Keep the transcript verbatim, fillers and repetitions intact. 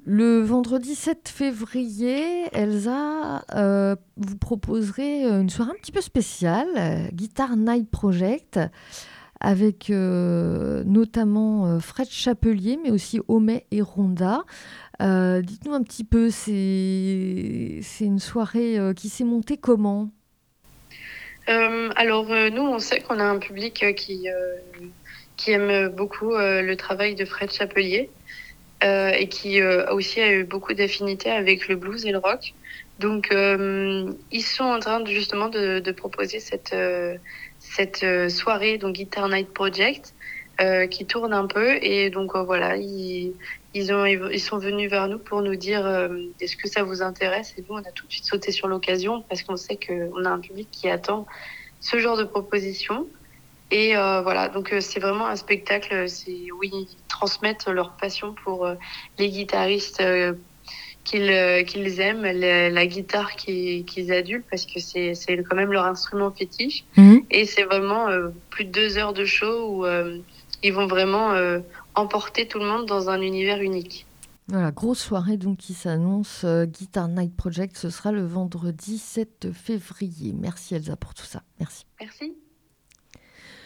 Le vendredi sept février, Elsa, euh, vous proposerez une soirée un petit peu spéciale, euh, Guitar Night Project, avec euh, notamment euh, Fred Chapelier, mais aussi Homais et Ronda. Euh, dites-nous un petit peu, c'est, c'est une soirée euh, qui s'est montée comment? Euh, alors, euh, nous, on sait qu'on a un public euh, qui, euh, qui aime beaucoup euh, le travail de Fred Chapelier euh, et qui euh, aussi a eu beaucoup d'affinités avec le blues et le rock. Donc, euh, ils sont en train de, justement de, de proposer cette, euh, cette euh, soirée, donc Guitar Night Project, euh, qui tourne un peu. Et donc, euh, voilà, ils, ils, ont, ils sont venus vers nous pour nous dire euh, est-ce que ça vous intéresse? Et nous, on a tout de suite sauté sur l'occasion parce qu'on sait qu'on a un public qui attend ce genre de proposition. Et euh, voilà, donc euh, c'est vraiment un spectacle, c'est, oui, ils transmettent leur passion pour euh, les guitaristes euh, qu'ils, euh, qu'ils aiment, la, la guitare qu'ils, qu'ils adulent, parce que c'est, c'est quand même leur instrument fétiche. Mhm. Et c'est vraiment euh, plus de deux heures de show où euh, ils vont vraiment euh, emporter tout le monde dans un univers unique. Voilà, grosse soirée donc qui s'annonce, euh, Guitar Night Project, ce sera le vendredi sept février. Merci Elsa pour tout ça, merci. Merci.